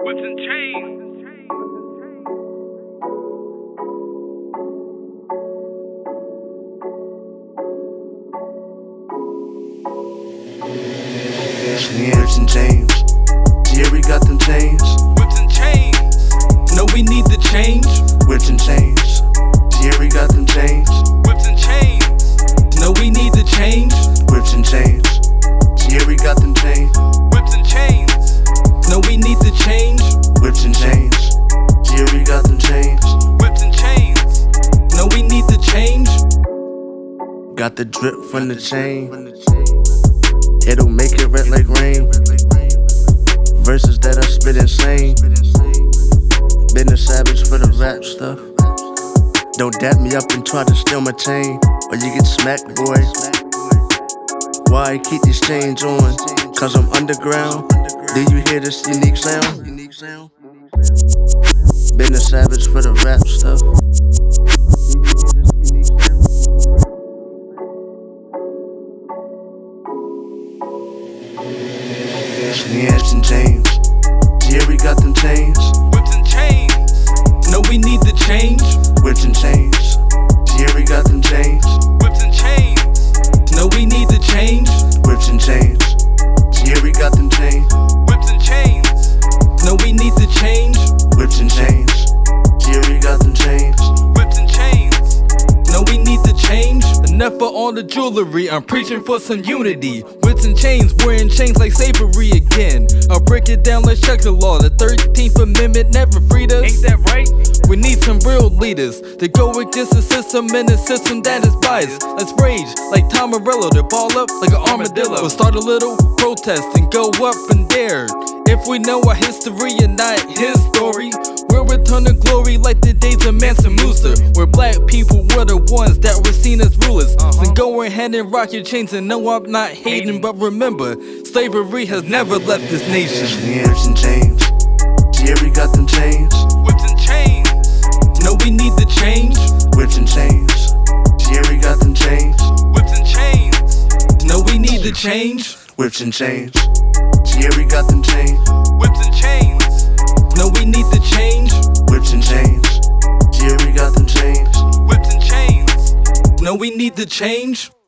Whips and chains. Whips and chains. Yeah, we got them chains. Whips and chains. No, we need the change. Whips and chains. Yeah, we got them chains. Whips and chains. No, we need the change. Whips and chains. Yeah, we got them chains. Whips and chains. No, we need the change. Whips and chains. Yeah, we got them chains. Whips and chains. No, we need the change. Got the drip from the chain. It'll make it red like rain. Verses that I spit insane. Been a savage for the rap stuff. Don't dap me up and try to steal my chain, or you get smacked, boy. Why I keep these chains on? Cause I'm underground. Do you hear this unique sound? Been a savage for the rap stuff. Whips and chains. Yeah, we got them chains. Whips and chains. No, we need the change. Whips and chains. Yeah, we got them chains. Whips and chains. No, we need the change. Whips and chains. Yeah, we got them chains. Whips and chains. No, we need the change. Whips and chains. Yeah, we got them chains. Whips and chains. No, we need the change. Enough for all the jewelry. I'm preaching for some unity. Whips and chains, wearing chains like slavery again. I'll break it down, let's check the law. The 13th Amendment never freed us. Ain't that right? We need some real leaders to go against the system and the system that is biased. Let's rage like Tom Morello, to ball up like an armadillo. We'll start a little protest and go up from there. If we know our history and not his story, we'll return to glory like the days of Mansa Musa, where black people were the ones that were seen as rulers. So go ahead and rock your chains and know I'm not hating, but remember, slavery has never left this nation. Whips and chains. Yeah, we got them chains. Whips and chains. No, we need the change. Whips and chains. Yeah, we got them chains. Whips and chains. No, we need the change. Whips and chains. Yeah, we got them chains. Whips and chains. No, we need the change. Whips and chains. Yeah, we got them chains. Whips and chains. No, we need the change.